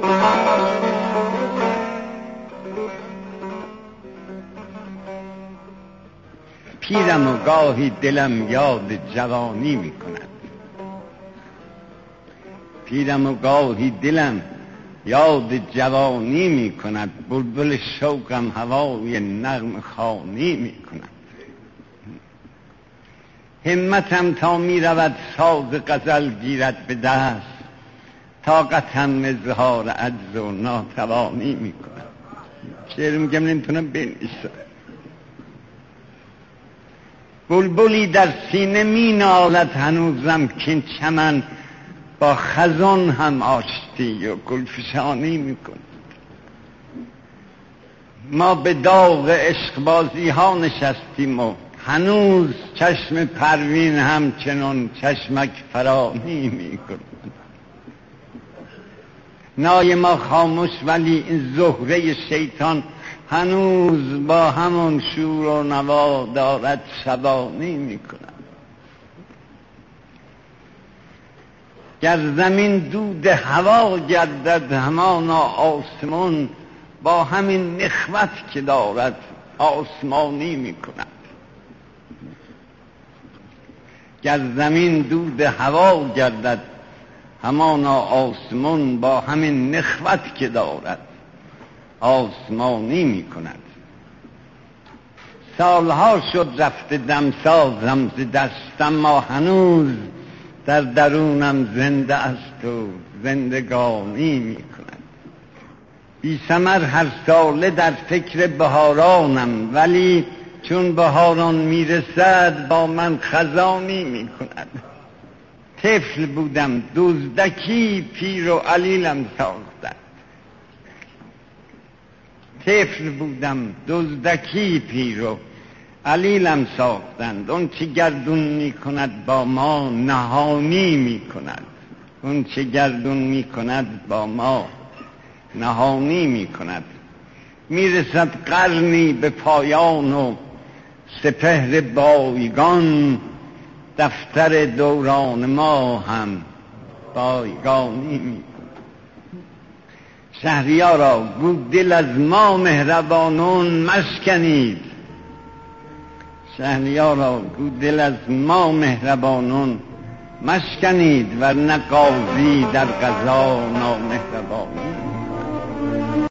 پیرم و گاهی دلم یاد جوانی می کند، پیرم و گاهی دلم یاد جوانی می کند، بلبل شوقم هوای نغمه خوانی می کند. همتم تا می رود ساز غزل گیرد به دست، طاقتم اظهار عجز و ناتوانی می کند. شعر میگم نمیتونم بنویسم. بلبلی در سینه می نالد هنوزم که چمن با خزان هم آشتی و گلفشانی می کند. ما به داغ عشقبازی ها نشستیم و هنوز چشم پروین همچنان چشمک فرانی می کند. نای ما خاموش ولی این زهره شیطان هنوز با همون شور و نوا دارد شبانی می کند. گر زمین دود هوا گردد همانا آسمان با همین نخوت که دارد آسمانی می کند. گر زمین دود هوا گردد همانا آسمان با همین نخوت که دارد آسمانی می کند. سالها شد رفته دمسازم ز دستم، ما هنوز در درونم زنده است و زندگانی می کند. بی ثمر هر ساله در فکر بهارانم، ولی چون بهاران می رسد با من خزانی می کند. طفل بودم دزدکی پیر و علیلم ساختند، طفل بودم دزدکی پیر و علیلم ساختند. اون چه گردون می کند با ما نهانی می کند، اون چه گردون می کند با ما نهانی می کند. می رسد قرنی به پایان و سپهر بایگان، دفتر دوران ما هم بایگانی می کند. شهریارا گو دل از ما مهربانون مشکنید، شهریارا گو دل از ما مهربانون مشکنید، ورنه قاضی در قضا نامهربانی.